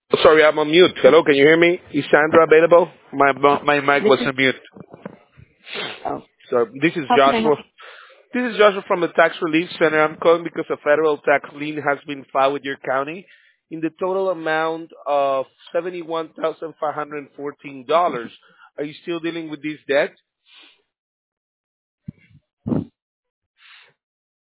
Sorry, I'm on mute. Hello, can you hear me? Is Sandra available? My mic This was is on mute. oh, So this is how can I Joshua. help you? This is Joshua from the Tax Relief Center. I'm calling because a federal tax lien has been filed with your county in the total amount of $71,514. Are you still dealing with this debt?